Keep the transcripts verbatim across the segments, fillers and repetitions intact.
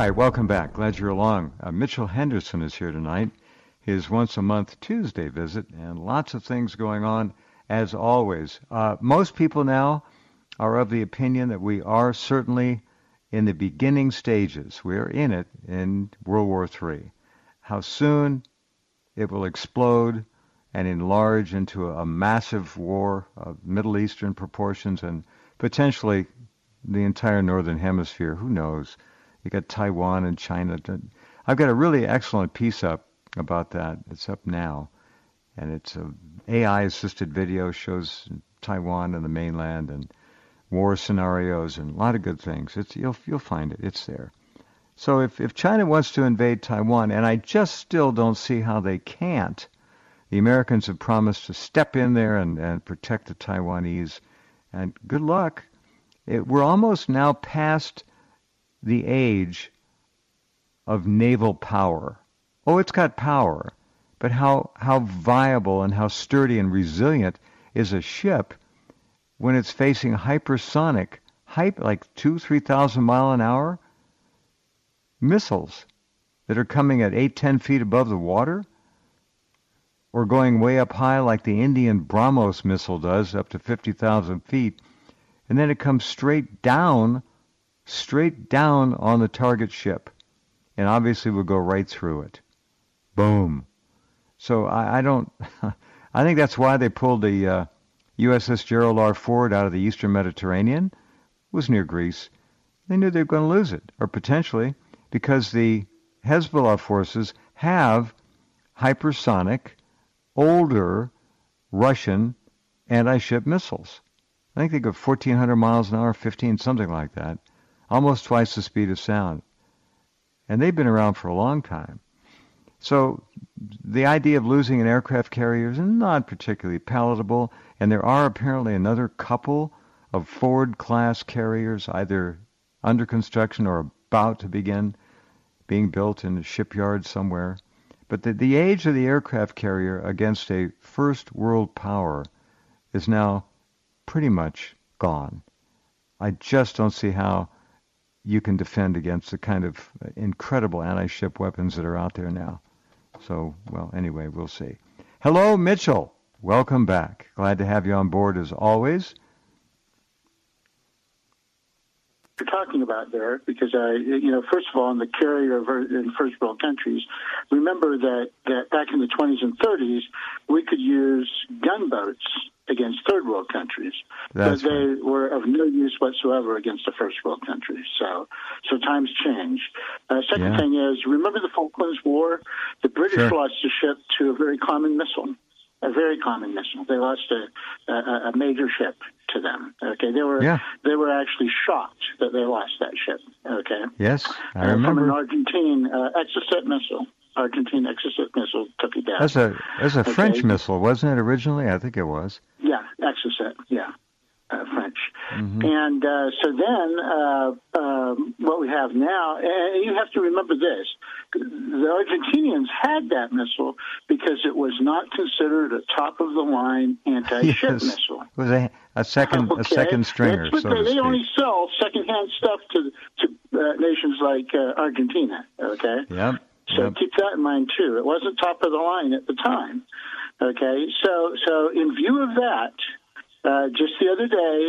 right, welcome back. Glad you're along. Uh, Mitchell Henderson is here tonight. His once-a-month Tuesday visit, and lots of things going on, as always. Uh, most people now are of the opinion that we are certainly in the beginning stages. We're in it in World War Three. How soon it will explode and enlarge into a, a massive war of Middle Eastern proportions and potentially the entire Northern Hemisphere. Who knows? You got Taiwan and China. I've got a really excellent piece up about that. It's up now. And it's a A I-assisted video, shows Taiwan and the mainland and war scenarios and a lot of good things. It's you'll you'll find it. It's there. So if, if China wants to invade Taiwan, and I just still don't see how they can't, the Americans have promised to step in there and, and protect the Taiwanese. And good luck. It, we're almost now past the age of naval power. Oh, it's got power, but how how viable and how sturdy and resilient is a ship when it's facing hypersonic, hype like two, three thousand mile an hour missiles that are coming at eight, ten feet above the water, or going way up high like the Indian BrahMos missile does, up to fifty thousand feet, and then it comes straight down. straight down on the target ship, and obviously will go right through it. Boom. So I, I don't, I think that's why they pulled the uh, U S S Gerald R. Ford out of the Eastern Mediterranean. It was near Greece. They knew they were going to lose it, or potentially, because the Hezbollah forces have hypersonic, older Russian anti-ship missiles. I think they go fourteen hundred miles an hour, fifteen, something like that. Almost twice the speed of sound. And they've been around for a long time. So the idea of losing an aircraft carrier is not particularly palatable, and there are apparently another couple of Ford-class carriers either under construction or about to begin being built in a shipyard somewhere. But the, the age of the aircraft carrier against a first world power is now pretty much gone. I just don't see how you can defend against the kind of incredible anti-ship weapons that are out there now. So, well, anyway, we'll see. Hello, Mitchell. Welcome back. Glad to have you on board as always. You're talking about there, because I, you know, first of all, in the carrier in first world countries, remember that, that back in the twenties and thirties, we could use gunboats against third world countries, That's but they right. were of no use whatsoever against the first world countries. So, so times change. Uh, second Yeah. thing is, remember the Falklands War? The British Sure. lost a ship to a very common missile. A very common missile. They lost a, a, a major ship to them. Okay, they were Yeah. they were actually shocked that they lost that ship. Okay. Yes, I Uh, remember. From an Argentine uh, Exocet missile. Argentine Exocet missile took it down. That's a that's a Okay. French missile, wasn't it originally? I think it was. Yeah, Exocet. Yeah, uh, French. Mm-hmm. And uh, so then, uh, um, what we have now, and you have to remember this: the Argentinians had that missile because it was not considered a top-of-the-line anti-ship Yes. missile. It was a, a second Okay. a second stringer, That's what so they, to they speak. only sell secondhand stuff to to uh, nations like uh, Argentina. Okay. Yep. So Yep. keep that in mind too. It wasn't top of the line at the time. Okay, so so in view of that, uh, just the other day,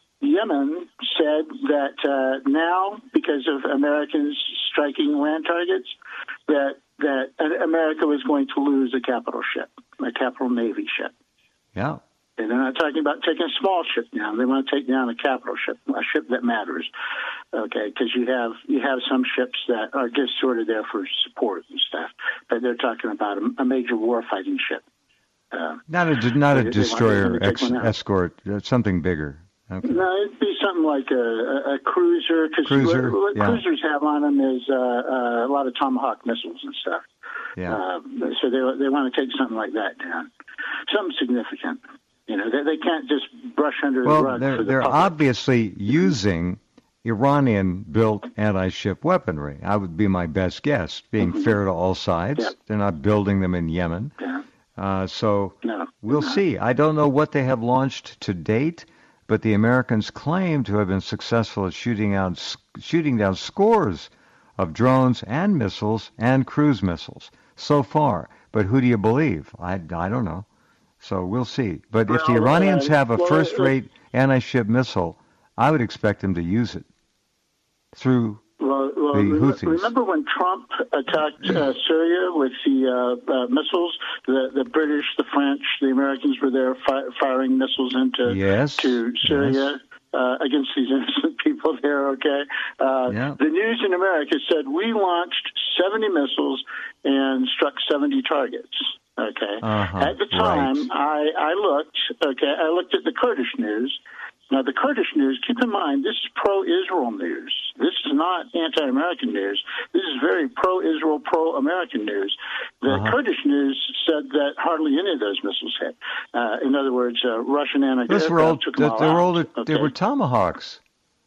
Yemen said that uh, now, because of Americans striking land targets, that that America was going to lose a capital ship, a capital Navy ship. Yeah. And they're not talking about taking a small ship down. They want to take down a capital ship, a ship that matters. Okay, because you have you have some ships that are just sort of there for support and stuff, but they're talking about a, a major warfighting ship. Uh, Not a not a they- they want- destroyer they want to take ex, one out. escort, uh, something bigger. Okay. No, it'd be something like a, a, a cruiser. Because Cruiser, what, what yeah. cruisers have on them is uh, uh, a lot of Tomahawk missiles and stuff. Yeah. Uh, so they they want to take something like that down, something significant. You know, they, they can't just brush under the Well, rug they're for the they're public. obviously using Iranian-built anti-ship weaponry. I would be my best guess, being Mhm. fair to all sides. Yeah. They're not building them in Yemen. Yeah. Uh, so No, we'll no. see. I don't know what they have launched to date, but the Americans claim to have been successful at shooting out shooting down scores of drones and missiles and cruise missiles so far. But who do you believe? I, I don't know. So we'll see. But well, if the Iranians uh, have a well, first-rate uh, anti-ship missile, I would expect them to use it through well, well, the Houthis. Remember when Trump attacked uh, Syria with the uh, uh, missiles? The, the British, the French, the Americans were there fi- firing missiles into yes, to Syria. Yes. Uh, against these innocent people there, okay? Uh, yeah. The news in America said we launched seventy missiles and struck seventy targets, okay? Uh-huh. At the time, right. I, I looked, okay, I looked at the Kurdish news. Now, the Kurdish news, keep in mind, this is pro-Israel news. This is not anti-American news. This is very pro-Israel, pro-American news. The uh-huh. Kurdish news said that hardly any of those missiles hit. Uh, in other words, uh, Russian anti-aircraft took them all out. Old, okay. They were Tomahawks.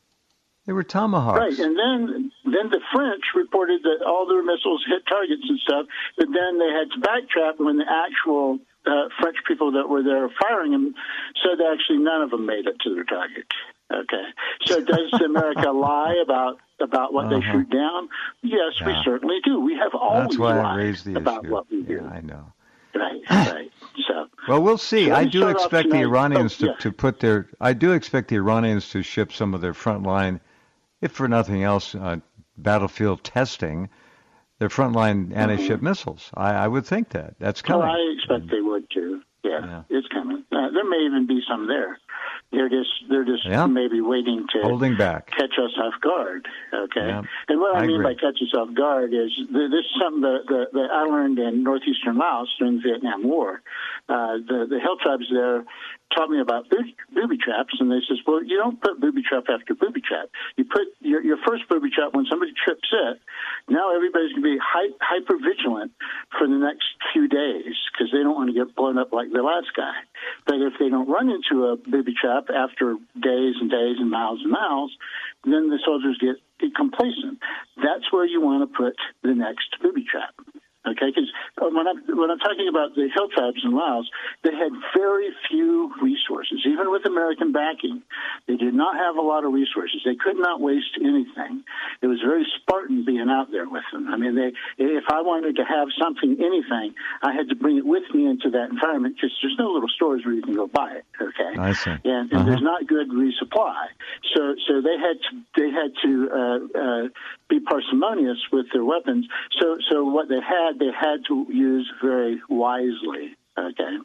They were Tomahawks. Right, and then then the French reported that all their missiles hit targets and stuff, but then they had to backtrack when the actual uh, French people that were there firing them said actually none of them made it to their target. Okay, so does America lie about about what uh-huh. they shoot down? Yes, yeah. we certainly do. We have always That's why lied I raised the about issue. what we do. Yeah, I know. Right, right. So well, we'll see. so I do expect the Iranians oh, to, yeah. to put their. I do expect the Iranians to ship some of their frontline, if for nothing else, uh, battlefield testing, their frontline mm-hmm. anti-ship missiles. I, I would think that that's coming. Well, I expect they would too. Yeah, yeah. It's coming. Uh, there may even be some there. They're just they're just yeah. maybe waiting to holding back, catch us off guard. Okay, yeah. and what I, I mean agree. by catch us off guard is this is something that, that, that I learned in northeastern Laos during the Vietnam War. Uh, the the hill tribes there taught me about booby, booby traps, and they says, well, you don't put booby trap after booby trap. You put your your first booby trap when somebody trips it. Now everybody's going to be hy- hyper vigilant for the next few days because they don't want to get blown up like the last guy. But if they don't run into a booby trap after days and days and miles and miles, then the soldiers get, get complacent. That's where you want to put the next booby trap. Okay, because when I'm, when I'm talking about the hill tribes in Laos, they had very few resources. Even with American backing, they did not have a lot of resources. They could not waste anything. It was very Spartan being out there with them. I mean, they, if I wanted to have something, anything, I had to bring it with me into that environment because there's no little stores where you can go buy it. Okay, I see. And, and uh-huh. there's not good resupply. So, so they had to they had to uh, uh, be parsimonious with their weapons. So, so what they had. They had to use very wisely. Okay,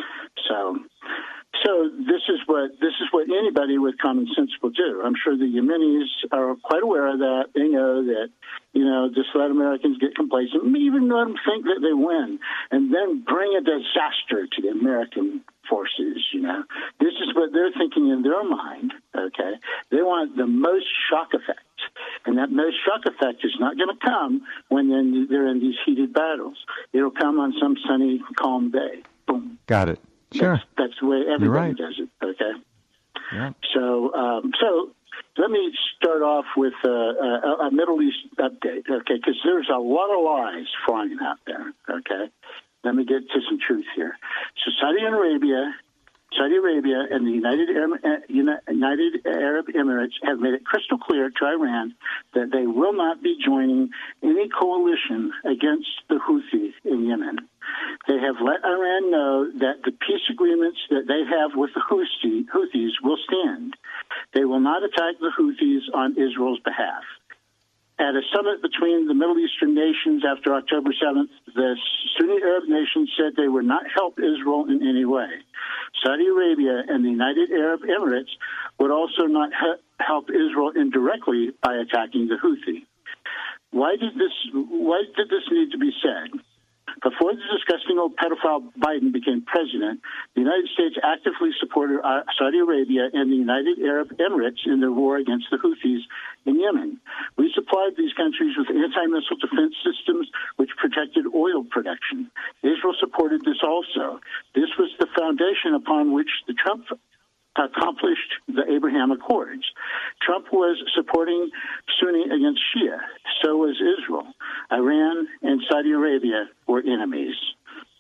so so this is what this is what anybody with common sense will do. I'm sure the Yemenis are quite aware of that. They know that, you know, just let Americans get complacent, even let them think that they win, and then bring a disaster to the American forces. You know, this is what they're thinking in their mind. Okay, they want the most shock effect. And that most shock effect is not going to come when they're in these heated battles. It'll come on some sunny, calm day. Boom. Got it. Sure. That's, that's the way everybody right. does it. Okay. Yeah. So, um, so let me start off with uh, a, a Middle East update. Okay, because there's a lot of lies flying out there. Okay. Let me get to some truth here. So, Saudi Arabia. Saudi Arabia and the United Arab, United Arab Emirates have made it crystal clear to Iran that they will not be joining any coalition against the Houthis in Yemen. They have let Iran know that the peace agreements that they have with the Houthis will stand. They will not attack the Houthis on Israel's behalf. At a summit between the Middle Eastern nations after October seventh, the Sunni Arab nations said they would not help Israel in any way. Saudi Arabia and the United Arab Emirates would also not he- help Israel indirectly by attacking the Houthi. Why did this? Why did this need to be said? Before the disgusting old pedophile Biden became president, the United States actively supported Saudi Arabia and the United Arab Emirates in their war against the Houthis in Yemen. We supplied these countries with anti-missile defense systems which protected oil production. Israel supported this also. This was the foundation upon which the Trump accomplished the Abraham Accords. Trump was supporting Sunni against Shia. So was Israel. Iran and Saudi Arabia were enemies.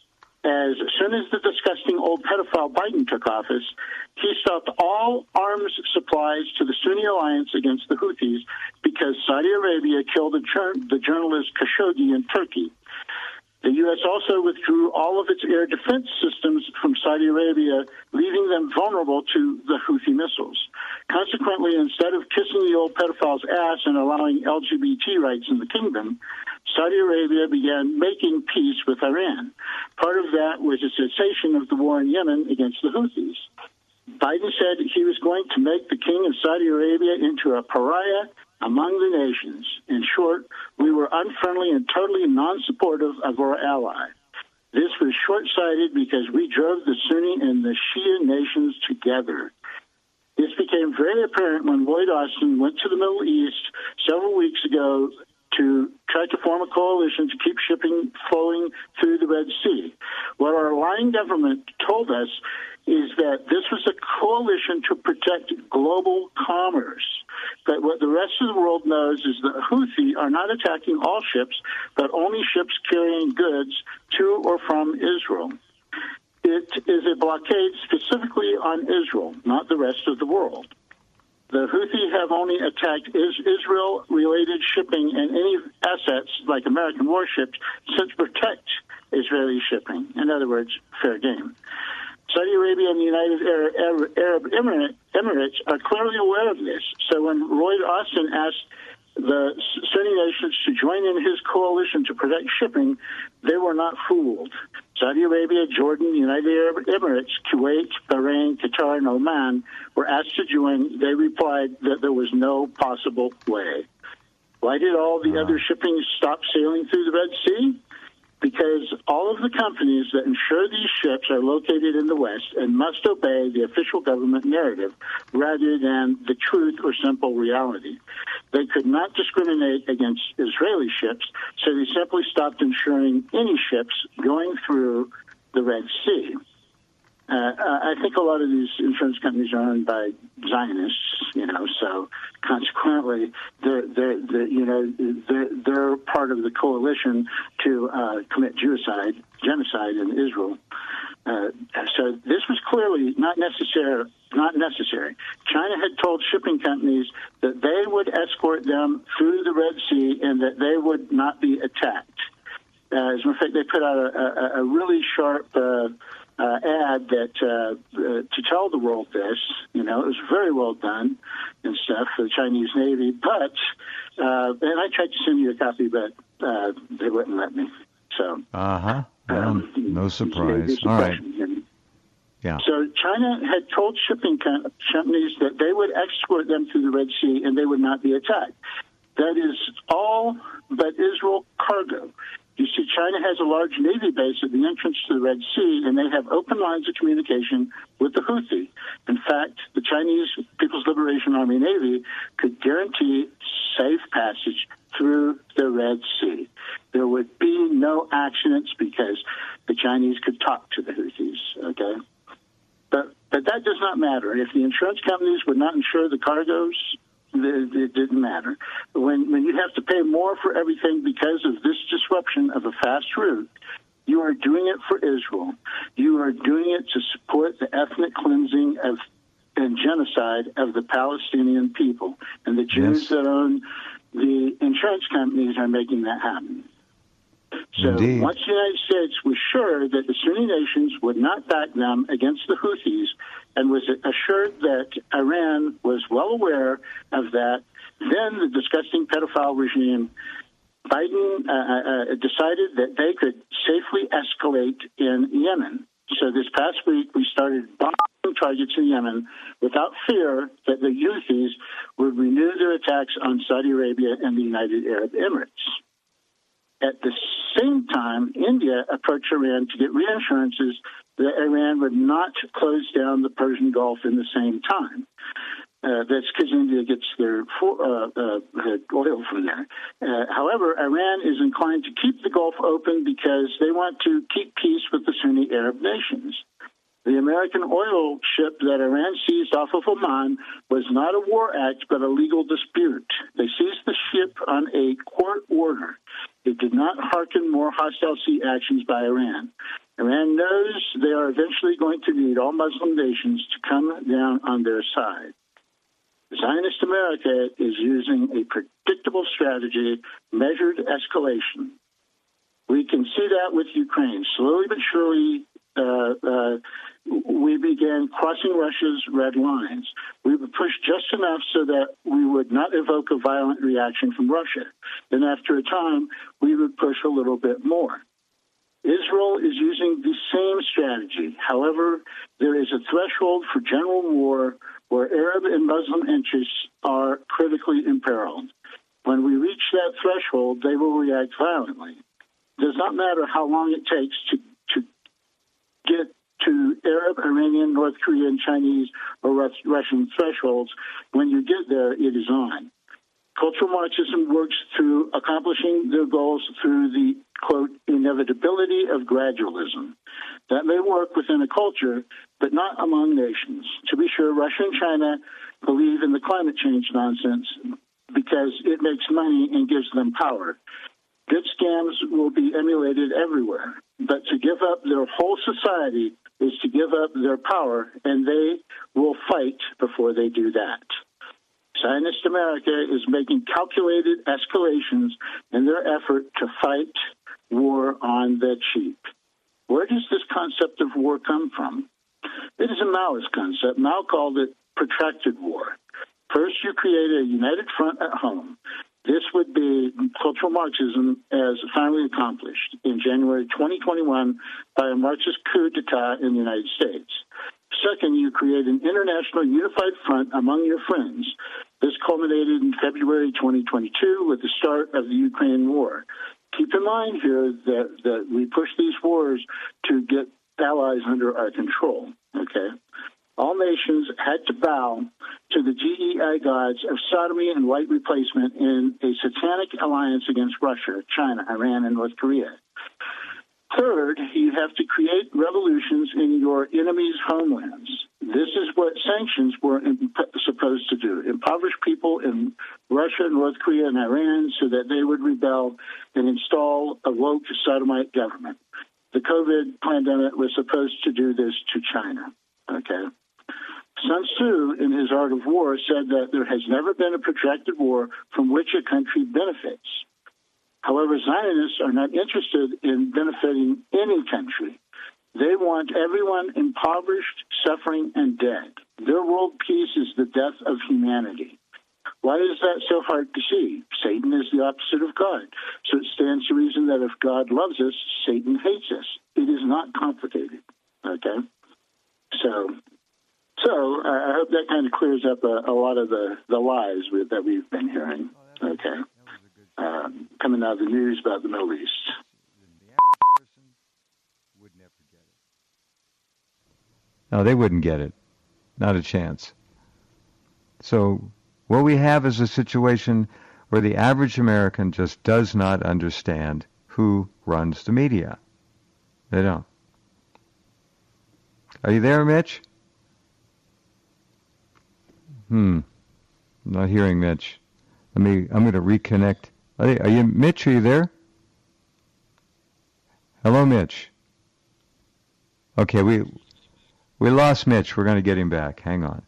as soon as the disgusting old pedophile Biden took office, he stopped all arms supplies to the Sunni alliance against the Houthis because Saudi Arabia killed the, the journalist Khashoggi in Turkey. The U S also withdrew all of its air defense systems from Saudi Arabia, leaving them vulnerable to the Houthi missiles. Consequently, instead of kissing the old pedophile's ass and allowing L G B T rights in the kingdom, Saudi Arabia began making peace with Iran. Part of that was a cessation of the war in Yemen against the Houthis. Biden said he was going to make the king of Saudi Arabia into a pariah among the nations. In short, we were unfriendly and totally non-supportive of our ally. This was short-sighted because we drove the Sunni and the Shia nations together. This became very apparent when Lloyd Austin went to the Middle East several weeks ago to try to form a coalition to keep shipping flowing through the Red Sea. What our lying government told us is that this was a coalition to protect global commerce. But what the rest of the world knows is that Houthi are not attacking all ships, but only ships carrying goods to or from Israel. It is a blockade specifically on Israel, not the rest of the world. The Houthi have only attacked Israel-related shipping and any assets like American warships to protect Israeli shipping. In other words, fair game. Saudi Arabia and the United Arab Emirates are clearly aware of this. So when Lloyd Austin asked the Sunni nations to join in his coalition to protect shipping, they were not fooled. Saudi Arabia, Jordan, the United Arab Emirates, Kuwait, Bahrain, Qatar, and Oman were asked to join. They replied that there was no possible way. Why did all the uh. other shipping stop sailing through the Red Sea? Because all of the companies that insure these ships are located in the West and must obey the official government narrative rather than the truth or simple reality. They could not discriminate against Israeli ships, so they simply stopped insuring any ships going through the Red Sea. Uh, I think a lot of these insurance companies are owned by Zionists, you know, so consequently, they're, they're, they're you know, they're, they're part of the coalition to uh, commit genocide, genocide in Israel. Uh, so this was clearly not necessary. Not necessary. China had told shipping companies that they would escort them through the Red Sea and that they would not be attacked. Uh, as a matter of fact, they put out a, a, a really sharp uh, uh, ad that uh, uh, to tell the world this. You know, it was very well done and stuff for the Chinese Navy. But uh, and I tried to send you a copy, but uh, they wouldn't let me. So uh huh. Well, um, no surprise. All right. Yeah. So China had told shipping companies that they would escort them through the Red Sea and they would not be attacked. That is all but Israel cargo. You see, China has a large Navy base at the entrance to the Red Sea, and they have open lines of communication with the Houthi. In fact, the Chinese People's Liberation Army Navy could guarantee safe passage through the Red Sea. There would be no accidents because the Chinese could talk to the Houthis, okay? But but that does not matter. If the insurance companies would not insure the cargoes, it didn't matter. When when you have to pay more for everything because of this disruption of a fast route, you are doing it for Israel. You are doing it to support the ethnic cleansing of and genocide of the Palestinian people. And the Jews yes. that own the insurance companies are making that happen. So Indeed. Once the United States was sure that the Sunni nations would not back them against the Houthis and was assured that Iran was well aware of that, then the disgusting pedophile regime, Biden, uh, uh, decided that they could safely escalate in Yemen. So this past week, we started bombing targets in Yemen without fear that the Houthis would renew their attacks on Saudi Arabia and the United Arab Emirates. At the same time, India approached Iran to get reassurances that Iran would not close down the Persian Gulf in the same time. Uh, that's because India gets their uh, uh, oil from there. Uh, however, Iran is inclined to keep the Gulf open because they want to keep peace with the Sunni Arab nations. The American oil ship that Iran seized off of Oman was not a war act, but a legal dispute. They seized the ship on a court order. It did not hearken more hostile sea actions by Iran. Iran knows they are eventually going to need all Muslim nations to come down on their side. Zionist America is using a predictable strategy, measured escalation. We can see that with Ukraine. Slowly but surely, uh, uh, we began crossing Russia's red lines. We would push just enough so that we would not evoke a violent reaction from Russia. Then after a time, we would push a little bit more. Israel is using the same strategy. However, there is a threshold for general war where Arab and Muslim interests are critically imperiled. When we reach that threshold, they will react violently. It does not matter how long it takes to, to get to Arab, Iranian, North Korean, Chinese, or Russian thresholds. When you get there, it is on. Cultural Marxism works through accomplishing their goals through the, quote, inevitability of gradualism. That may work within a culture, but not among nations. To be sure, Russia and China believe in the climate change nonsense because it makes money and gives them power. Good scams will be emulated everywhere, but to give up their whole society is to give up their power, and they will fight before they do that. Zionist America is making calculated escalations in their effort to fight war on the cheap. Where does this concept of war come from? It is a Maoist concept. Mao called it protracted war. First, you create a united front at home. This would be cultural Marxism as finally accomplished in January twenty twenty-one by a Marxist coup d'etat in the United States. Second, you create an international unified front among your friends. This culminated in February twenty twenty-two with the start of the Ukraine war. Keep in mind here that, that we push these wars to get allies under our control, okay? All nations had to bow to the G E I gods of sodomy and white replacement in a satanic alliance against Russia, China, Iran, and North Korea. Third, you have to create revolutions in your enemies' homelands. This is what sanctions were imp- supposed to do, impoverish people in Russia, North Korea, and Iran so that they would rebel and install a woke sodomite government. The COVID pandemic was supposed to do this to China, okay? Sun Tzu, in his Art of War, said that there has never been a protracted war from which a country benefits. However, Zionists are not interested in benefiting any country. They want everyone impoverished, suffering, and dead. Their world peace is the death of humanity. Why is that so hard to see? Satan is the opposite of God. So it stands to reason that if God loves us, Satan hates us. It is not complicated, okay? So so uh, I hope that kind of clears up a, a lot of the, the lies with, that we've been hearing, okay? Um, coming out of the news about the Middle East. The average person would never get it. No, they wouldn't get it. Not a chance. So what we have is a situation where the average American just does not understand who runs the media. They don't. Are you there, Mitch? Hmm. I'm not hearing Mitch. Let me, I'm going to reconnect. Are you, are you, Mitch, are you there? Hello, Mitch. Okay, we we lost Mitch. We're going to get him back. Hang on.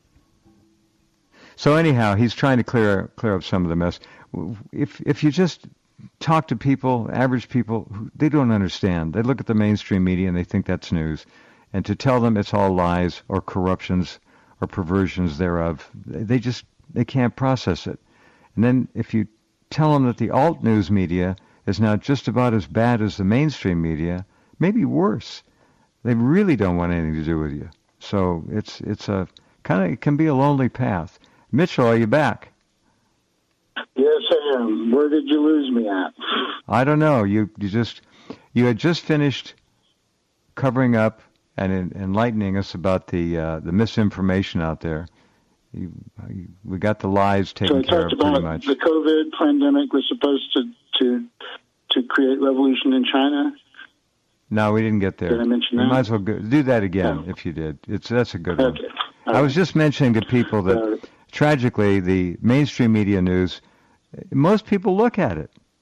So anyhow, he's trying to clear clear up some of the mess. If if you just talk to people, average people, they don't understand. They look at the mainstream media and they think that's news. And to tell them it's all lies or corruptions or perversions thereof, they just they can't process it. And then if you tell them that the alt news media is now just about as bad as the mainstream media, maybe worse, they really don't want anything to do with you. So it's it's a kind of it can be a lonely path. Mitchell, are you back? Yes, I am. Where did you lose me at? I don't know. You you just you had just finished covering up and en- enlightening us about the uh, the misinformation out there. You, you, we got the lies taken so care of pretty much. The COVID pandemic was supposed to, to to create revolution in China. No, we didn't get there. Did I mention that? You might as well go, do that again oh. if you did. It's that's a good one. Okay. I was just mentioning to people that uh, tragically the mainstream media news, most people look at it.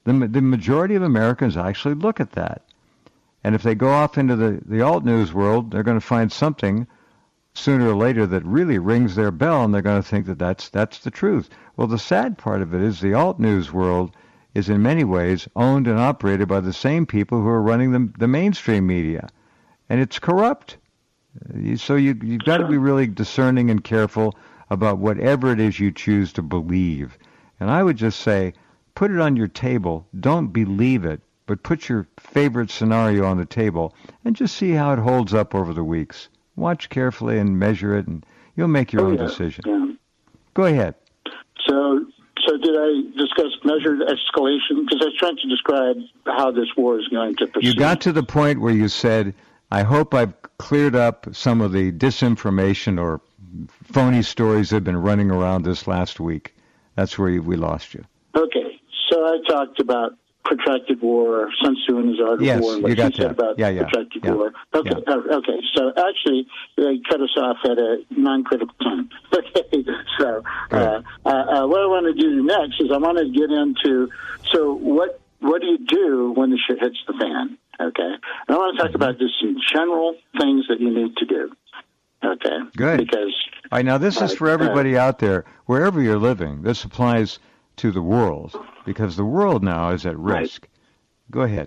The, the majority of Americans actually look at that. And if they go off into the, the alt news world, they're going to find something sooner or later that really rings their bell, and they're going to think that that's, that's the truth. Well, the sad part of it is the alt news world is in many ways owned and operated by the same people who are running the, the mainstream media. And it's corrupt. So you, you've got to be really discerning and careful about whatever it is you choose to believe. And I would just say, put it on your table. Don't believe it, but put your favorite scenario on the table and just see how it holds up over the weeks. Watch carefully and measure it, and you'll make your oh, own yeah, decision. Yeah. Go ahead. So, so did I discuss measured escalation? Because I was trying to describe how this war is going to proceed. You got to the point where you said, I hope I've cleared up some of the disinformation or phony stories that have been running around this last week. That's where we lost you. Okay. So I talked about protracted war, Sun Tzu and his art of yes, war, and what you got he said that. about yeah, yeah, protracted yeah, war. Okay, yeah. uh, okay. So actually, they cut us off at a non-critical time. Okay, so uh, uh, uh, what I want to do next is I want to get into, so what what do you do when the shit hits the fan? Okay, and I want to talk mm-hmm. about just some general things that you need to do. Okay, good. Because all right, now this uh, is for everybody uh, out there, wherever you're living. This applies to the world, because the world now is at risk. Right. Go ahead.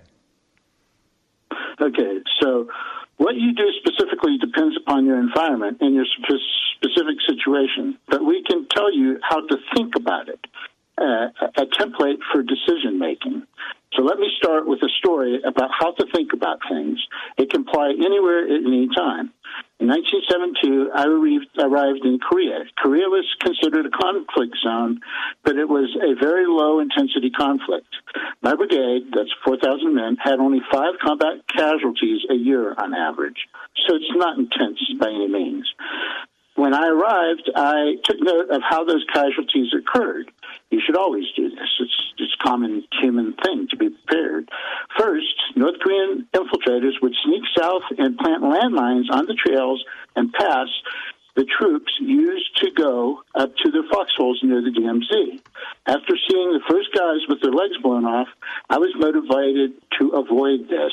Okay, so what you do specifically depends upon your environment and your sp- specific situation, but we can tell you how to think about it, uh, a template for decision making. So let me start with a story about how to think about things. It can apply anywhere at any time. In nineteen seventy-two, I arrived in Korea. Korea was considered a conflict zone, but it was a very low-intensity conflict. My brigade, that's four thousand men, had only five combat casualties a year on average, so it's not intense by any means. When I arrived, I took note of how those casualties occurred. You should always do this. It's it's a common human thing to be prepared. First, North Korean infiltrators would sneak south and plant landmines on the trails and pass the troops used to go up to the foxholes near the D M Z. After seeing the first guys with their legs blown off, I was motivated to avoid this.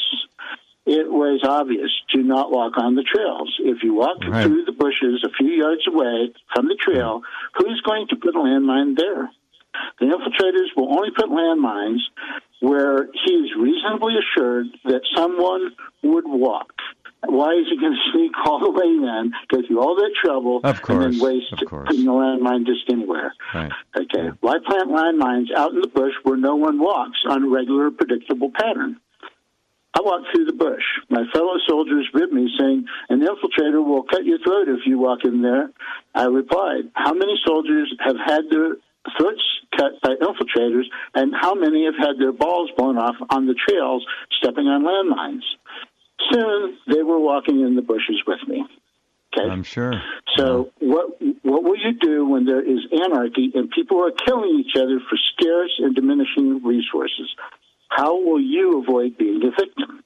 It was obvious, do not walk on the trails. If you walk right. through the bushes a few yards away from the trail, who's going to put a landmine there? The infiltrators will only put landmines where he is reasonably assured that someone would walk. Why is he going to sneak all the way in, go through all that trouble, of course, and then waste putting a landmine just anywhere? Right. Okay. Why plant landmines out in the bush where no one walks on a regular, predictable pattern? I walked through the bush. My fellow soldiers ribbed me, saying, an infiltrator will cut your throat if you walk in there. I replied, how many soldiers have had their throats cut by infiltrators, and how many have had their balls blown off on the trails stepping on landmines? Soon, they were walking in the bushes with me. Okay? I'm sure. So yeah. what what will you do when there is anarchy and people are killing each other for scarce and diminishing resources? How will you avoid being a victim?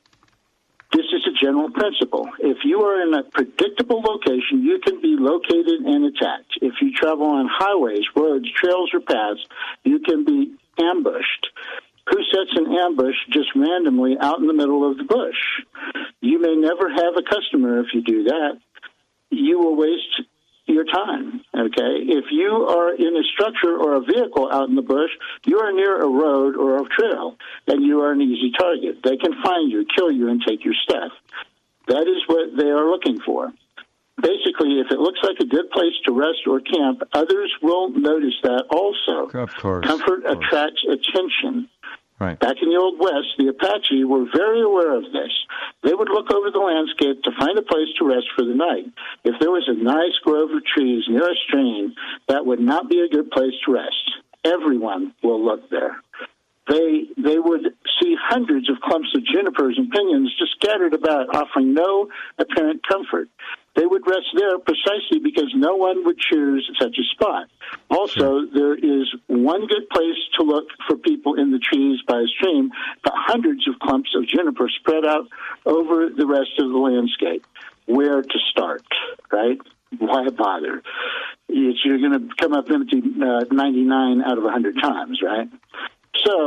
This is a general principle. If you are in a predictable location, you can be located and attacked. If you travel on highways, roads, trails, or paths, you can be ambushed. Who sets an ambush just randomly out in the middle of the bush? You may never have a customer if you do that. You will waste your time, okay? If you are in a structure or a vehicle out in the bush, you are near a road or a trail, and you are an easy target. They can find you, kill you, and take your stuff. That is what they are looking for. Basically, if it looks like a good place to rest or camp, others will notice that also. Of course. Comfort of course. attracts attention. Right. Back in the Old West, the Apache were very aware of this. They would look over the landscape to find a place to rest for the night. If there was a nice grove of trees near a stream, that would not be a good place to rest. Everyone will look there. They they would see hundreds of clumps of junipers and pinyons just scattered about, offering no apparent comfort. They would rest there precisely because no one would choose such a spot. Also, there is one good place to look for people in the trees by a stream, but hundreds of clumps of juniper spread out over the rest of the landscape. Where to start, right? Why bother? You're going to come up empty uh, ninety-nine out of one hundred times, right? So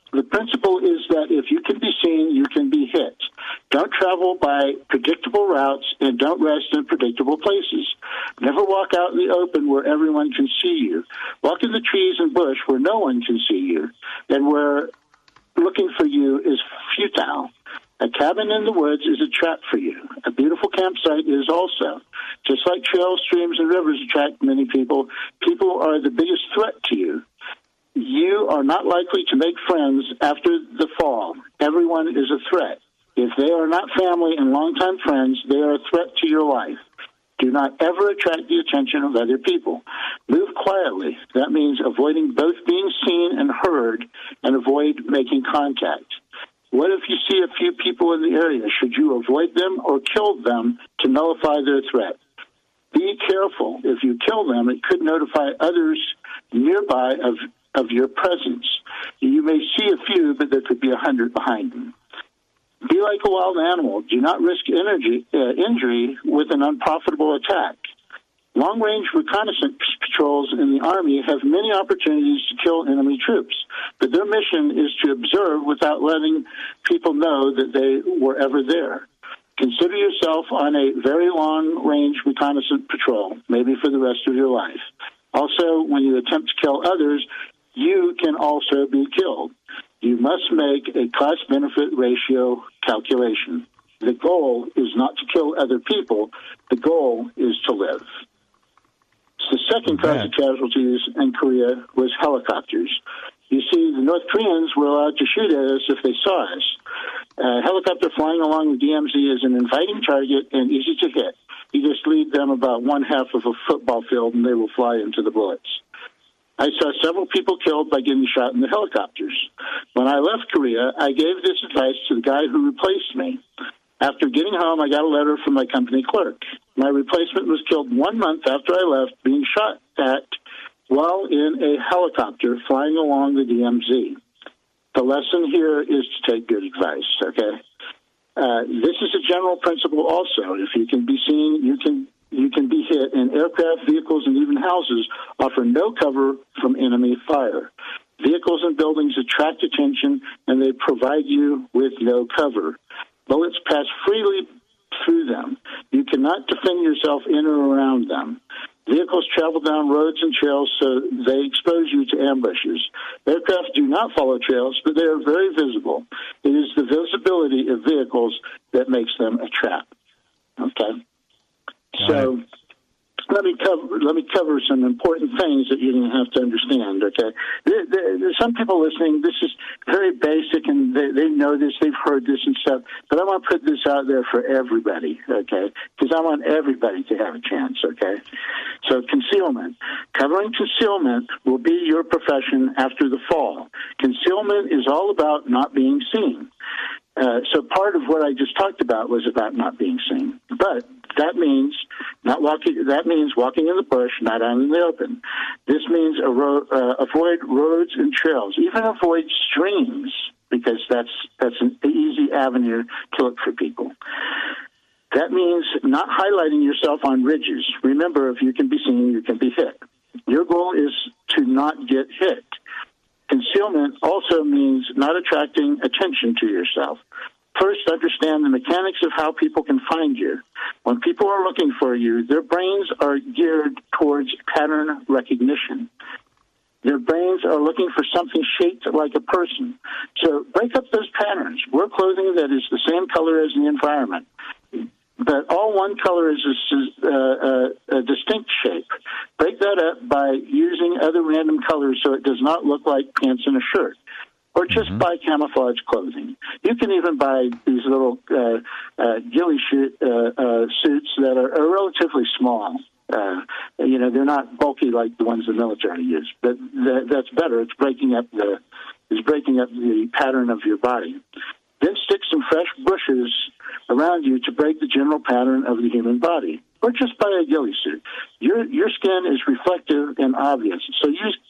The principle is that if you can be seen, you can be hit. Don't travel by predictable routes and don't rest in predictable places. Never walk out in the open where everyone can see you. Walk in the trees and bush where no one can see you and where looking for you is futile. A cabin in the woods is a trap for you. A beautiful campsite is also. Just like trails, streams, and rivers attract many people, people are the biggest threat to you. You are not likely to make friends after the fall. Everyone is a threat. If they are not family and longtime friends, they are a threat to your life. Do not ever attract the attention of other people. Move quietly. That means avoiding both being seen and heard, and avoid making contact. What if you see a few people in the area? Should you avoid them or kill them to nullify their threat? Be careful. If you kill them, it could notify others nearby of, of your presence. You may see a few, but there could be a hundred behind them. Be like a wild animal. Do not risk energy, uh, injury with an unprofitable attack. Long-range reconnaissance patrols in the Army have many opportunities to kill enemy troops, but their mission is to observe without letting people know that they were ever there. Consider yourself on a very long-range reconnaissance patrol, maybe for the rest of your life. Also, when you attempt to kill others, you can also be killed. You must make a cost-benefit ratio calculation. The goal is not to kill other people. The goal is to live. The second cause of casualties in Korea was helicopters. You see, the North Koreans were allowed to shoot at us if they saw us. A helicopter flying along the D M Z is an inviting target and easy to hit. You just lead them about one half of a football field and they will fly into the bullets. I saw several people killed by getting shot in the helicopters. When I left Korea, I gave this advice to the guy who replaced me. After getting home, I got a letter from my company clerk. My replacement was killed one month after I left, being shot at while in a helicopter flying along the D M Z. The lesson here is to take good advice, okay? Uh, this is a general principle also. If you can be seen, you can you can be hit, and aircraft, vehicles, and even houses offer no cover from enemy fire. Vehicles and buildings attract attention, and they provide you with no cover. Bullets pass freely through them. You cannot defend yourself in or around them. Vehicles travel down roads and trails, so they expose you to ambushes. Aircraft do not follow trails, but they are very visible. It is the visibility of vehicles that makes them a trap. Okay? Got so... it. Let me cover. Let me cover some important things that you're going to have to understand. Okay, there, there, there's some people listening. This is very basic, and they, they know this. They've heard this and stuff. But I want to put this out there for everybody. Okay, because I want everybody to have a chance. Okay, so concealment, covering concealment will be your profession after the fall. Concealment is all about not being seen. Uh, so part of what I just talked about was about not being seen. But that means not walking. That means walking in the bush, not out in the open. This means a ro- uh, avoid roads and trails. Even avoid streams, because that's that's an easy avenue to look for people. That means not highlighting yourself on ridges. Remember, if you can be seen, you can be hit. Your goal is to not get hit. Concealment also means not attracting attention to yourself. First, understand the mechanics of how people can find you. When people are looking for you, their brains are geared towards pattern recognition. Their brains are looking for something shaped like a person. So break up those patterns. Wear clothing that is the same color as the environment. But all one color is a, a, a distinct shape. Break that up by using other random colors so it does not look like pants and a shirt. Or just mm-hmm. buy camouflage clothing. You can even buy these little uh, uh, ghillie shoot, uh, uh, suits that are, are relatively small. Uh, you know, they're not bulky like the ones the military use, but th- that's better. It's breaking up the it's breaking up the pattern of your body. Then stick some fresh bushes around you to break the general pattern of the human body. Or just buy a ghillie suit. Your your skin is reflective and obvious, so use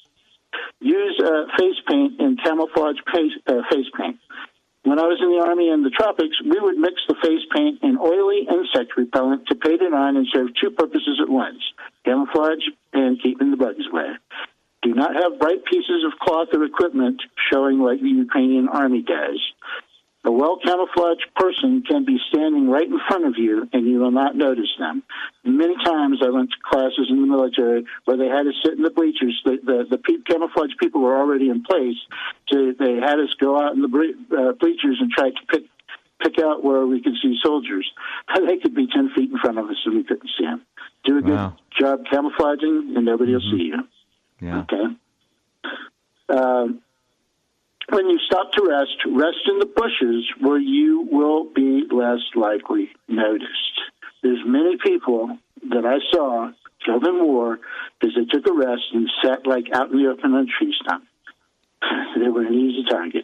use uh, face paint and camouflage face, uh, face paint. When I was in the Army in the tropics, we would mix the face paint and oily insect repellent to paint it on and serve two purposes at once: camouflage and keeping the bugs away. Do not have bright pieces of cloth or equipment showing like the Ukrainian army does. A well-camouflaged person can be standing right in front of you, and you will not notice them. Many times I went to classes in the military where they had us sit in the bleachers. The, the, the pe- camouflaged people were already in place, so they had us go out in the ble- uh, bleachers and try to pick pick out where we could see soldiers. They could be ten feet in front of us and we couldn't see them. Do a good Wow. job camouflaging, and nobody Mm-hmm. will see you. Yeah. Okay. Um, when you stop to rest, rest in the bushes where you will be less likely noticed. There's many people that I saw killed in war because they took a rest and sat like out in the open on a tree stump. They were an easy target.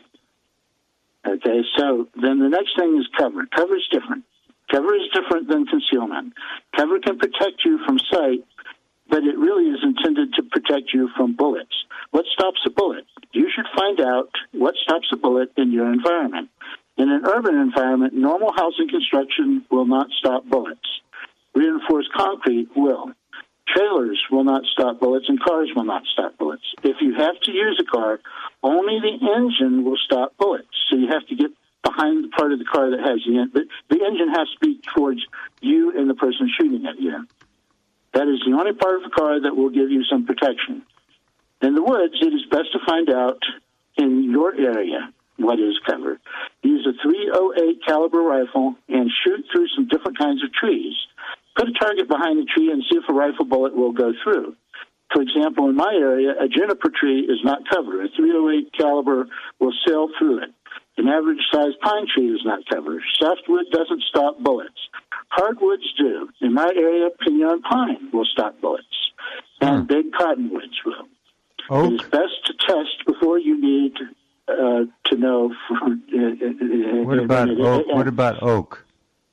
Okay, so then the next thing is cover. Cover is different. Cover is different than concealment. Cover can protect you from sight, but it really is intended to protect you from bullets. What stops a bullet? You should find out what stops a bullet in your environment. In an urban environment, normal housing construction will not stop bullets. Reinforced concrete will. Trailers will not stop bullets, and cars will not stop bullets. If you have to use a car, only the engine will stop bullets. So you have to get behind the part of the car that has the engine. But the engine has to be towards you and the person shooting at you. That is the only part of the car that will give you some protection. In the woods, it is best to find out in your area what is cover. Use a three oh eight caliber rifle and shoot through some different kinds of trees. Put a target behind the tree and see if a rifle bullet will go through. For example, in my area, a juniper tree is not cover. A three oh eight caliber will sail through it. An average-sized pine tree is not cover. Softwood doesn't stop bullets. Hardwoods do. In my area, pinyon pine will stop bullets, and Hmm. big cottonwoods will. Oak? It is best to test before you need uh, to know. For, uh, uh, What about uh, oak? uh, What about oak?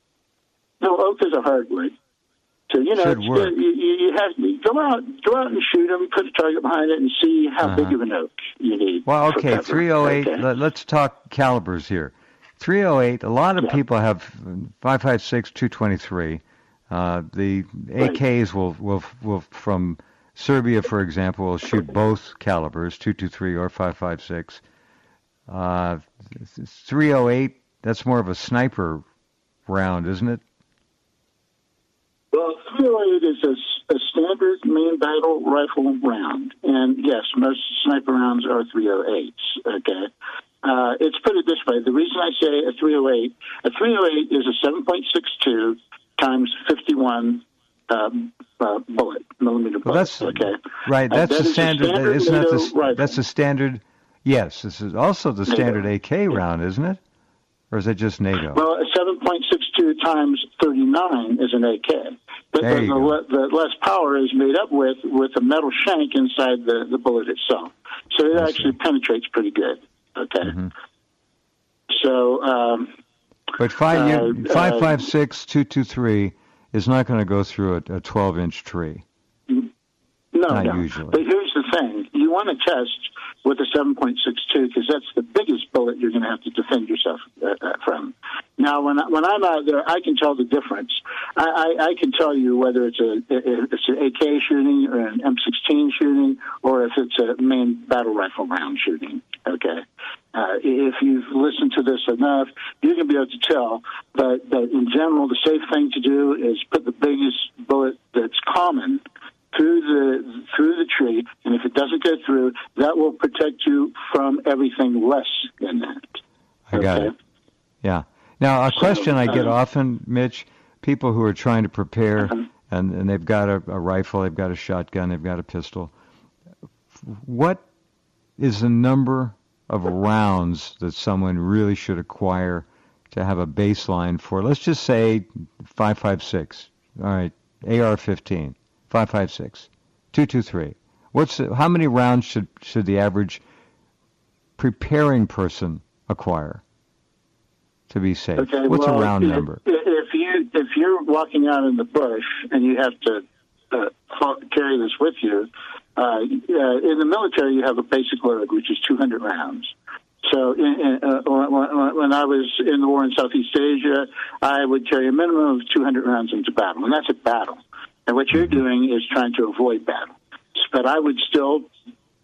No, oak is a hardwood. So you know, Should it's, work. you, you you have to go out, go out and shoot them. Put a target behind it, and see how Uh-huh. big of an oak you need. Well, for okay, cover. three oh eight. Okay. Let, let's talk calibers here. three oh eight. A lot of Yeah. people have five five six, two twenty-three. Uh, the Right. A Ks will, will will from Serbia, for example, will shoot both calibers, two twenty-three or five five six. Uh, three oh eight. That's more of a sniper round, isn't it? Well, three oh eight is a, s- a standard main battle rifle round, and yes, most sniper rounds are three oh eights. Okay, uh, it's put it this way: the reason I say a three oh eight, a three oh eight is a seven point six two times fifty-one um, uh, bullet millimeter Well, bullet. that's okay, right. Uh, That's that the is a standard. standard Isn't that the, NATO rifle. that's the standard? Yes, this is also the standard A K round, isn't it? Or is it just NATO? Well, a seven point six two times thirty-nine is an A K. But There the, you the, go. le- the less power is made up with with a metal shank inside the, the bullet itself. So it I actually see. penetrates pretty good. Okay. Mhm. So, um, But five, you, Uh, five uh, five six two two three is not going to go through a, a twelve inch tree. no, Not no. usually. But here's the thing. You want to test with a seven point six two because that's the biggest bullet you're going to have to defend yourself uh, uh, from. Now, when, I, when I'm out there, I can tell the difference. I, I, I can tell you whether it's a if it's an A K shooting or an M sixteen shooting or if it's a main battle rifle round shooting. Okay. Uh, if you've listened to this enough, you can be able to tell. But, but in general, the safe thing to do is put the biggest bullet that's common through the through the tree, and if it doesn't go through, that will protect you from everything less than that. I got Okay? it. Yeah. Now, a question I get uh, often, Mitch, people who are trying to prepare Uh-huh. and, and they've got a, a rifle, they've got a shotgun, they've got a pistol. What is the number of rounds that someone really should acquire to have a baseline for, let's just say five five six, all right, A R fifteen, five five six, two two three. What's the, how many rounds should should the average preparing person acquire to be safe? Okay, What's well, a round if, number? If you if you're walking out in the bush and you have to uh, ha- carry this with you, uh, uh, in the military you have a basic load which is two hundred rounds. So in, in, uh, when, when I was in the war in Southeast Asia, I would carry a minimum of two hundred rounds into battle, and that's a battle. And what you're doing is trying to avoid battle. But I would still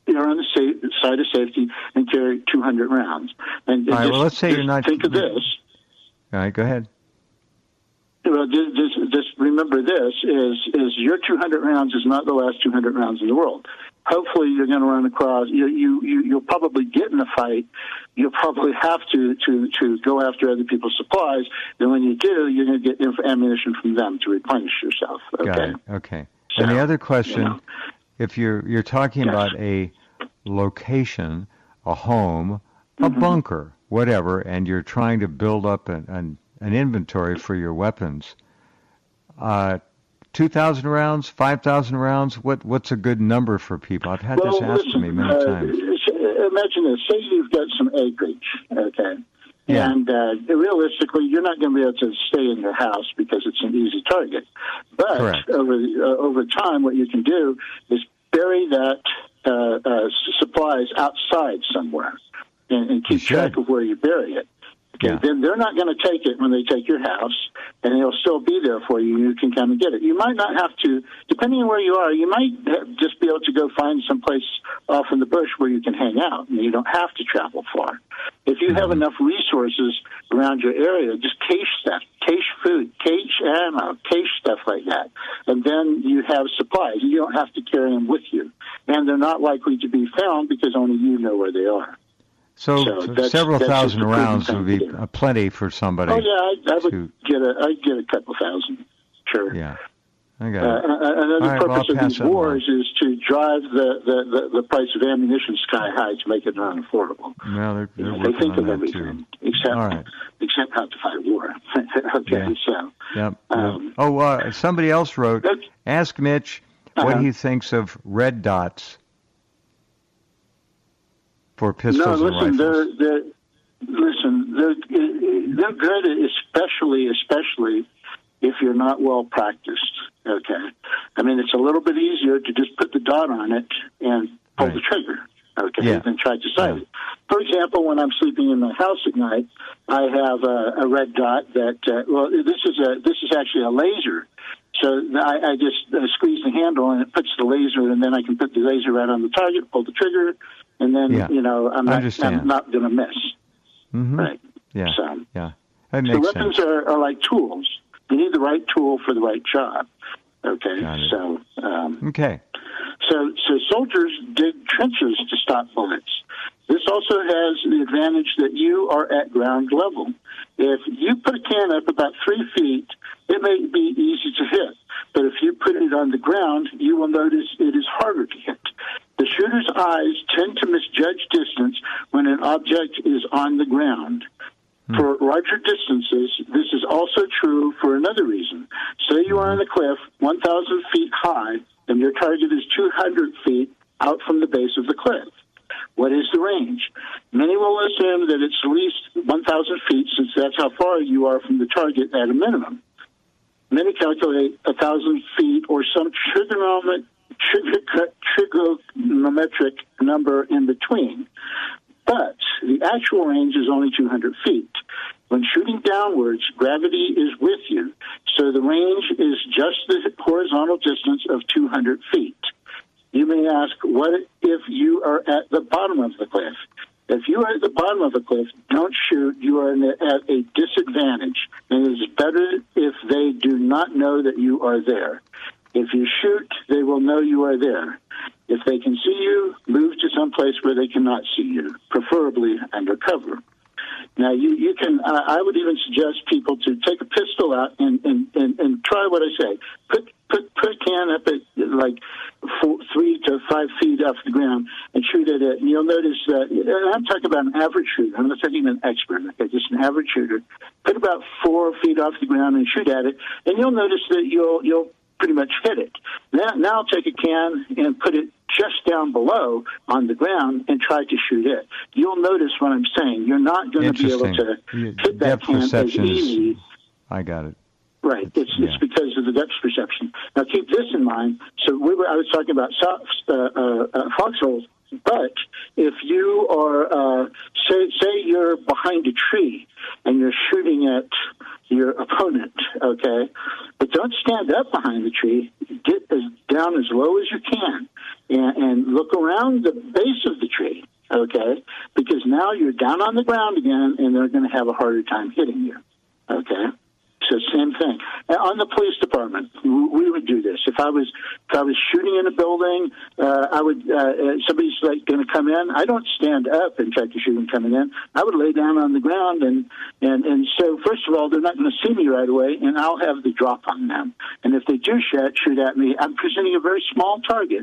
err on the safe, side of safety and carry two hundred rounds. And, and All right, just, well, let's say you're not... Think of this. All right, go ahead. Well, just, just, just remember this, is, is your two hundred rounds is not the last two hundred rounds in the world. Hopefully you're going to run across, you, you, you, you'll probably get in a fight. You'll probably have to, to, to go after other people's supplies. And when you do, you're going to get ammunition from them to replenish yourself. Okay? Got it. Okay. So, and the other question, you know, if you're, you're talking yes. about a location, a home, a mm-hmm. bunker, whatever, and you're trying to build up an, an, an inventory for your weapons, uh, two thousand rounds, five thousand rounds, what, what's a good number for people? I've had well, this asked listen, to me many uh, times. Imagine this. Say you've got some acreage, okay? Yeah. And uh, realistically, you're not going to be able to stay in your house because it's an easy target. But Correct. over uh, over time, what you can do is bury that uh, uh, supplies outside somewhere and, and keep track of where you bury it. Okay, Yeah. then they're not going to take it when they take your house, and it'll still be there for you. You can come and get it. You might not have to, depending on where you are, you might have, just be able to go find some place off in the bush where you can hang out, and you don't have to travel far. If you have enough resources around your area, just cache stuff, cache food, cache ammo, cache stuff like that, and then you have supplies. You don't have to carry them with you, and they're not likely to be found because only you know where they are. So, So so that's- several that's thousand just the rounds prudent would thing be to do. uh, plenty for somebody. Oh yeah, I, I would to- get a, I'd get a couple thousand, sure. Yeah, I got Uh, it. another All right, well, purpose I'll of pass these that wars is to drive the, the, the, the price of ammunition sky high to make it unaffordable. Well, they're, You they're know, they working think on of that everything too. except All right. except how to fight war. Okay, Yeah. so Yep. um, yep. Oh, uh, somebody else wrote, Look- ask Mitch what Uh-huh. he thinks of red dots for no, pistols listen, and they're rifles. they're listen, they're they're good, especially especially if you're not well practiced. Okay, I mean it's a little bit easier to just put the dot on it and pull Right. the trigger. Okay, Yeah. than try to sight Yeah. it. For example, when I'm sleeping in my house at night, I have a, a red dot that. Uh, well, this is a this is actually a laser. So I, I just uh, squeeze the handle and it puts the laser, and then I can put the laser right on the target, pull the trigger, and then Yeah. you know I'm not, Understand. I'm not going to miss. Mm-hmm. Right. Yeah. So, Yeah. That so makes weapons sense. are, are like tools. You need the right tool for the right job. Okay. Got it. So, um, Okay. so, so soldiers dig trenches to stop bullets. This also has the advantage that you are at ground level. If you put a can up about three feet, it may be easy to hit. But if you put it on the ground, you will notice it is harder to hit. The shooter's eyes tend to misjudge distance when an object is on the ground. For larger distances, this is also true for another reason. Say you are on a cliff one thousand feet high, and your target is two hundred feet out from the base of the cliff. What is the range? Many will assume that it's at least one thousand feet, since that's how far you are from the target at a minimum. Many calculate one thousand feet or some trigonometric, trigonometric number in between. But the actual range is only two hundred feet. When shooting downwards, gravity is with you, so the range is just the horizontal distance of two hundred feet. You may ask, what if you are at the bottom of the cliff? If you are at the bottom of the cliff, don't shoot. You are at a disadvantage, and it is better if they do not know that you are there. If you shoot, they will know you are there. If they can see you, move to some place where they cannot see you, preferably under cover. Now, you, you can, uh, I would even suggest people to take a pistol out and, and, and, and try what I say. Put, put, put a can up at like four, three to five feet off the ground and shoot at it. And you'll notice that, and I'm talking about an average shooter. I'm not talking about an expert, okay, just an average shooter. Put about four feet off the ground and shoot at it. And you'll notice that you'll, you'll pretty much hit it. Now, now take a can and put it just down below on the ground and try to shoot it. You'll notice what I'm saying. You're not going to be able to You- hit that depth can as perception is- easy. I got it. Right. It's Yeah. it's because of the depth perception. Now keep this in mind. So we were, I was talking about so- uh, uh, uh, foxholes, but if you are uh, say say you're behind a tree and you're shooting at your opponent, okay, but don't stand up behind the tree. Get as down as low as you can. and, and look around the base of the tree, okay? Because now you're down on the ground again, and they're going to have a harder time hitting you, okay? So same thing. And on the police department, we would do this. If I was if I was shooting in a building, uh, I would uh, somebody's like going to come in. I don't stand up and try to shoot them coming in. I would lay down on the ground, and and and so first of all, they're not going to see me right away, and I'll have the drop on them. And if they do shoot shoot at me, I'm presenting a very small target,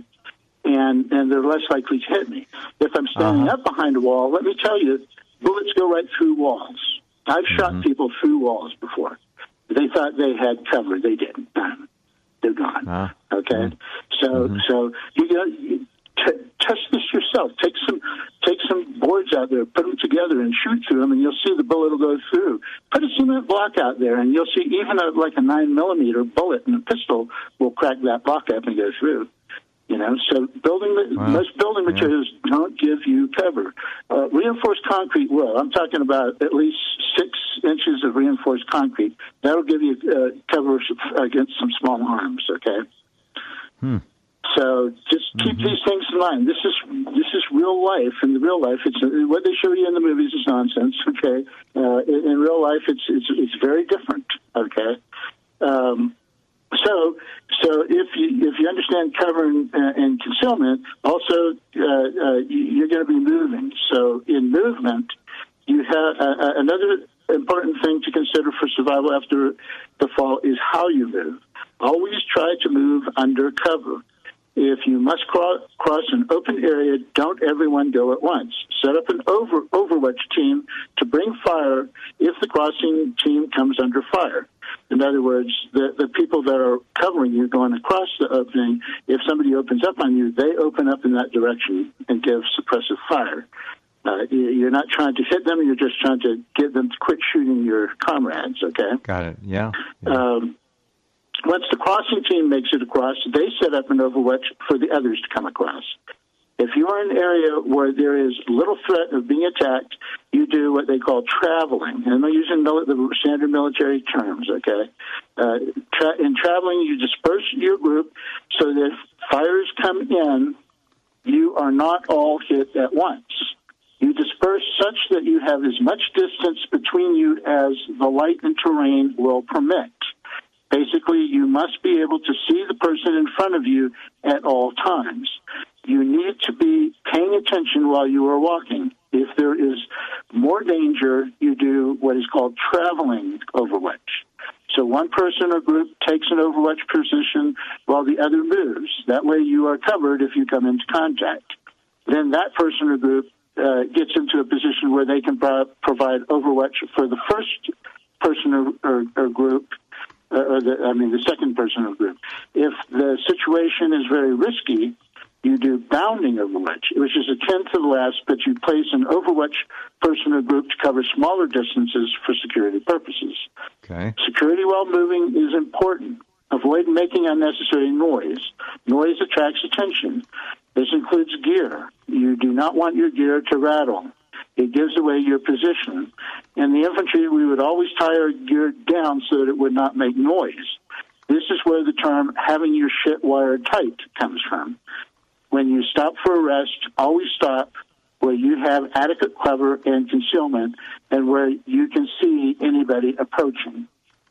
and and they're less likely to hit me. If I'm standing uh-huh. up behind a wall, let me tell you, bullets go right through walls. I've mm-hmm. shot people through walls before. They thought they had cover. They didn't. They're gone. Uh, okay, mm-hmm. so mm-hmm. so you got you t- test this yourself. Take some take some boards out there, put them together, and shoot through them, and you'll see the bullet will go through. Put a cement block out there, and you'll see even a, like a nine millimeter bullet in a pistol will crack that block up and go through. You know, so building wow. most building materials yeah. don't give you cover. Uh, reinforced concrete will. I'm talking about at least six inches of reinforced concrete. That'll give you uh, cover against some small arms. Okay. Hmm. So just keep mm-hmm. these things in mind. This is this is real life. In the real life, it's what they show you in the movies is nonsense. Okay. Uh, in, in real life, it's it's it's very different. Okay. Um, So, so if you if you understand cover and, uh, and concealment, also uh, uh, you're going to be moving. So in movement, you have uh, another important thing to consider for survival after the fall is how you move. Always try to move under cover. If you must cross, cross an open area, don't everyone go at once. Set up an over overwatch team to bring fire if the crossing team comes under fire. In other words, the, the people that are covering you going across the opening, if somebody opens up on you, they open up in that direction and give suppressive fire. Uh, you're not trying to hit them, you're just trying to get them to quit shooting your comrades, okay? Got it, yeah. yeah. Um, once the crossing team makes it across, they set up an overwatch for the others to come across. If you are in an area where there is little threat of being attacked, you do what they call traveling. And I'm using the standard military terms, okay? Uh, tra- in traveling, you disperse your group so that if fires come in, you are not all hit at once. You disperse such that you have as much distance between you as the light and terrain will permit. Basically, you must be able to see the person in front of you at all times. You need to be paying attention while you are walking. If there is more danger, you do what is called traveling overwatch. So one person or group takes an overwatch position while the other moves. That way you are covered if you come into contact. Then that person or group uh, gets into a position where they can pro- provide overwatch for the first person or, or, or group, uh, or the, I mean the second person or group. If the situation is very risky, you do bounding overwatch, which is akin to the last, but you place an overwatch person or group to cover smaller distances for security purposes. Okay. Security while moving is important. Avoid making unnecessary noise. Noise attracts attention. This includes gear. You do not want your gear to rattle. It gives away your position. In the infantry, we would always tie our gear down so that it would not make noise. This is where the term having your shit wired tight comes from. When you stop for a rest, always stop where you have adequate cover and concealment and where you can see anybody approaching.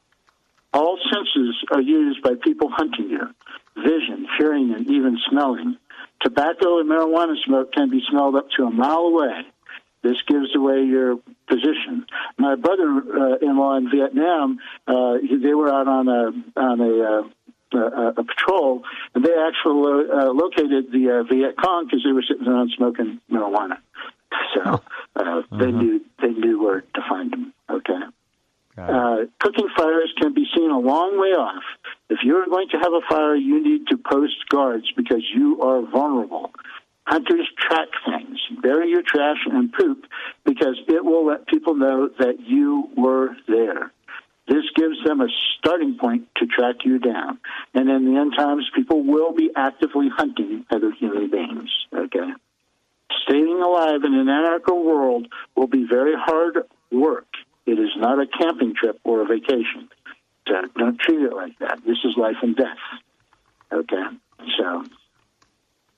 All senses are used by people hunting you: vision, hearing, and even smelling. Tobacco and marijuana smoke can be smelled up to a mile away. This gives away your position. My brother-in-law in Vietnam, uh, they were out on a on a uh, Uh, a patrol, and they actually uh, located the uh, Viet Cong because they were sitting around smoking marijuana. So uh, uh-huh. they knew they knew where to find them. Okay. Uh, cooking fires can be seen a long way off. If you're going to have a fire, you need to post guards because you are vulnerable. Hunters track things. Bury your trash and poop because it will let people know that you were there. This gives them a starting point to track you down. And in the end times, people will be actively hunting other human beings, okay? Staying alive in an anarchical world will be very hard work. It is not a camping trip or a vacation. So don't treat it like that. This is life and death, okay? So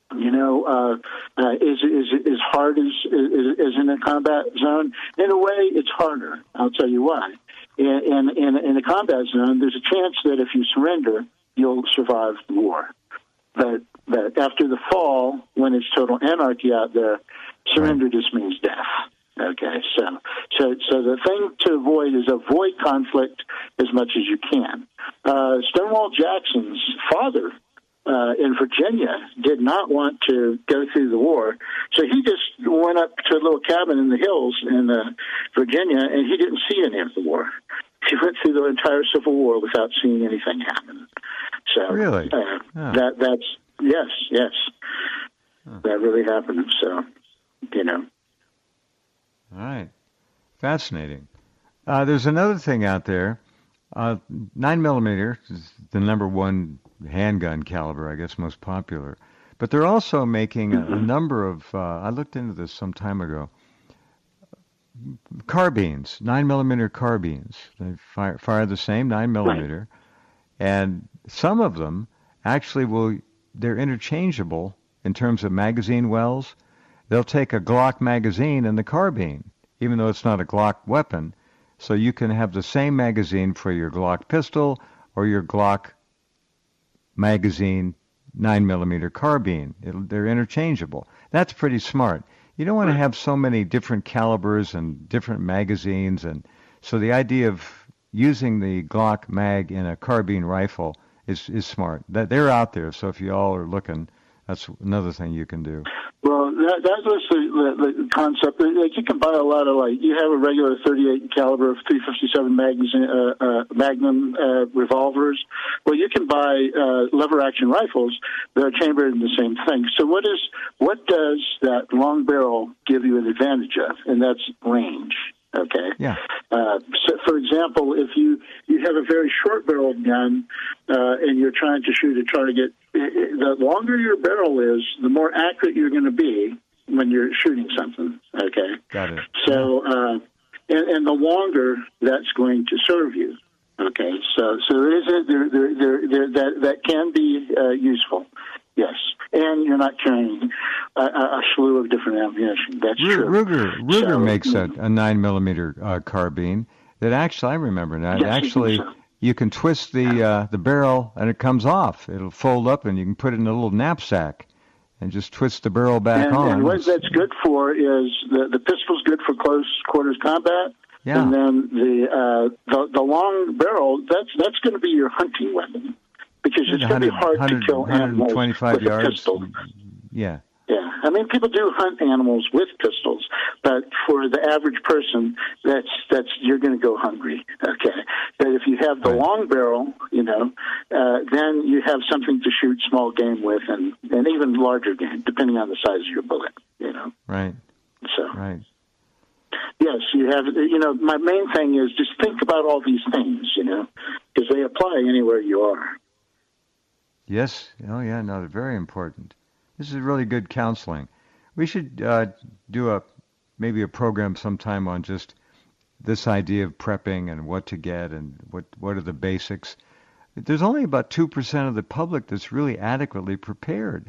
you know, uh, uh, is is as hard as is, is in a combat zone. In a way, it's harder. I'll tell you why. In, in in in a combat zone, there's a chance that if you surrender, you'll survive the war. But but after the fall, when it's total anarchy out there, surrender just means death. Okay, so so so the thing to avoid is avoid conflict as much as you can. Uh, Stonewall Jackson's father uh, in Virginia did not want to go through the war, so he just went up to a little cabin in the hills in uh, Virginia, and he didn't see any of the war. He went through the entire Civil War without seeing anything happen. So really, uh, oh. that that's yes, yes, huh. That really happened. So you know. All right. Fascinating. Uh, there's another thing out there. Uh, nine millimeter is the number one handgun caliber, I guess, most popular. But they're also making a, a number of, uh, I looked into this some time ago, carbines, nine millimeter carbines. They fire, fire the same nine millimeter. And some of them actually will, they're interchangeable in terms of magazine wells. They'll take a Glock magazine and the carbine, even though it's not a Glock weapon. So you can have the same magazine for your Glock pistol or your Glock magazine nine millimeter carbine. It'll, they're interchangeable. That's pretty smart. You don't want to have so many different calibers and different magazines. And so the idea of using the Glock mag in a carbine rifle is, is smart. That they're out there. So if you all are looking, that's another thing you can do. Well, that, that was the, the, the concept. Like, you can buy a lot of, like, you have a regular thirty-eight caliber three fifty-seven magazine, uh, uh, Magnum uh, revolvers. Well, you can buy uh, lever-action rifles that are chambered in the same thing. So what is what does that long barrel give you an advantage of? And that's range. Okay. Yeah. Uh, so, for example, if you, you have a very short-barreled gun uh, and you're trying to shoot a target, it, it, the longer your barrel is, the more accurate you're going to be when you're shooting something. Okay. Got it. So, uh, and, and the longer that's going to serve you. Okay. So, so there is a, there, there, there, there, that that can be uh, useful. Yes, and you're not carrying a, a slew of different ammunition. That's R- true. Ruger, Ruger so, makes a, a nine millimeter uh, carbine that actually, I remember now, yes, actually so. you can twist the uh, the barrel and it comes off. It'll fold up and you can put it in a little knapsack and just twist the barrel back and, on. And what that's good for is the, the pistol's good for close quarters combat. Yeah. And then the, uh, the the long barrel, that's that's going to be your hunting weapon. Because it's going to be hard to kill animals with yards. a pistol. Yeah. Yeah. I mean, people do hunt animals with pistols, but for the average person, that's that's you're going to go hungry. Okay. But if you have the right. long barrel, you know, uh, then you have something to shoot small game with, and, and even larger game, depending on the size of your bullet. You know. Right. So. Right. Yes, you have. You know, my main thing is just think about all these things. You know, because they apply anywhere you are. Yes. Oh, yeah. No, they're very important. This is really good counseling. We should uh, do a maybe a program sometime on just this idea of prepping and what to get and what what are the basics. There's only about two percent of the public that's really adequately prepared.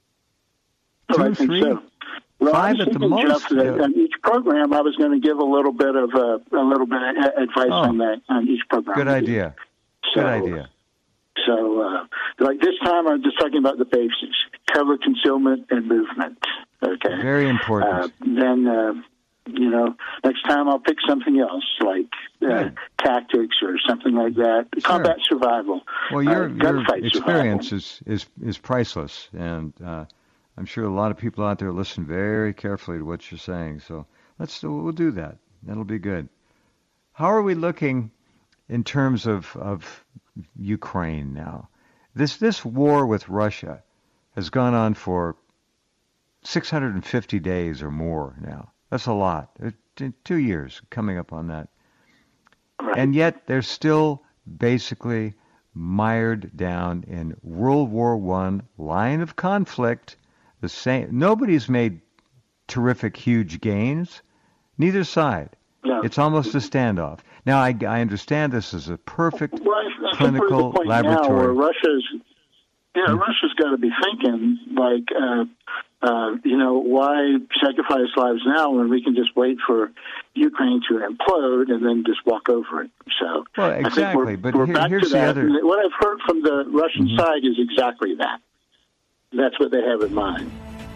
Oh, Two I or think three, so. Well, five I was at the thinking, most. Jeff, that on each program, I was going to give a little bit of uh, a little bit of advice Oh. on that on each program. Good idea. So, Good idea. So, uh, like this time, I'm just talking about the basics: cover, concealment, and movement. Okay. Very important. Uh, then, uh, you know, next time I'll pick something else, like uh, Good. tactics or something like that. Sure. Combat survival. Well, your uh, your gunfight experience survival. is, is is priceless, and uh, I'm sure a lot of people out there listen very carefully to what you're saying. So let's we'll do that. That'll be good. How are we looking in terms of of Ukraine now? This this war with Russia has gone on for six hundred fifty days or more now. That's a lot. Two years coming up on that. Right. And yet they're still basically mired down in World War One line of conflict. The same. Nobody's made terrific, huge gains. Neither side. Yeah. It's almost a standoff. Now, I, I understand this is a perfect Well, I think we're at clinical the point laboratory. now where Russia's Yeah, Russia's got to be thinking, like, uh, uh, you know, why sacrifice lives now when we can just wait for Ukraine to implode and then just walk over it? So, well, I think exactly. we're, But we're here, back here's to the that. other. And what I've heard from the Russian Mhm. side is exactly that. That's what they have in mind.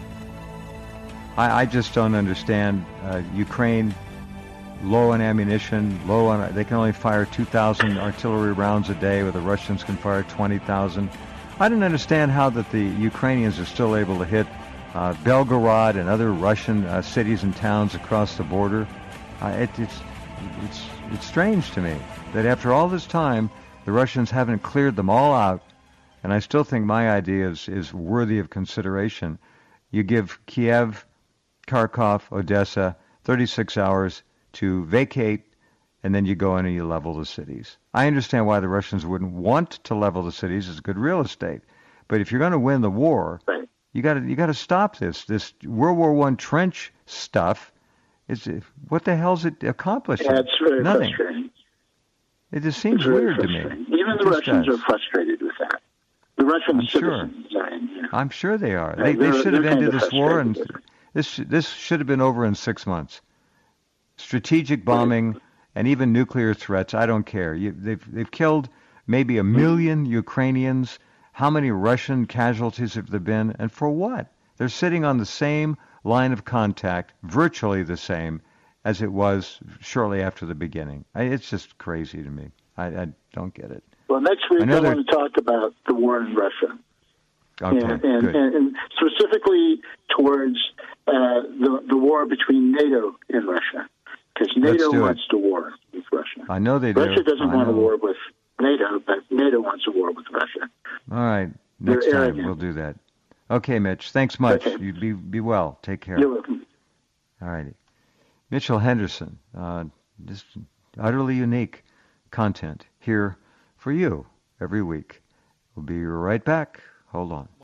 I, I just don't understand. Uh, Ukraine, low on ammunition, low on. They can only fire two thousand artillery rounds a day, where the Russians can fire twenty thousand. I don't understand how that the Ukrainians are still able to hit uh, Belgorod and other Russian uh, cities and towns across the border. Uh, it, it's it's it's strange to me that after all this time, the Russians haven't cleared them all out. And I still think my idea is, is worthy of consideration. You give Kiev, Kharkov, Odessa thirty-six hours to vacate, and then you go in and you level the cities. I understand why the Russians wouldn't want to level the cities. It's good real estate. But if you're going to win the war, Right. you got to you got to stop this this World War One trench stuff. It's what the hell's it accomplishing? Yeah, it's very Nothing. frustrating. It just seems It's very weird to me. frustrating. Even It the just Russians does. are frustrated with that. The Russian I'm sure. citizens, I mean, you know. I'm sure they are. Yeah, They they they're- should have they're kind ended of this war, and frustrated. this sh- this should have been over in six months. Strategic bombing and even nuclear threats. I don't care. You, they've they've killed maybe a million Ukrainians. How many Russian casualties have there been, and for what? They're sitting on the same line of contact, virtually the same as it was shortly after the beginning. I, it's just crazy to me. I, I don't get it. Well, next week I, Another- want to talk about the war in Russia. Okay, and, and, good. and, and specifically towards uh, the, the war between NATO and Russia. Because NATO do it. wants to war with Russia. I know they do. Russia doesn't I want a know. war with NATO, but NATO wants a war with Russia. All right. They're Next time arrogant. we'll do that. Okay, Mitch. Thanks much. Okay. You be be well. Take care. You're welcome. All righty. Mitchell Henderson. Uh, just utterly unique content here for you every week. We'll be right back. Hold on.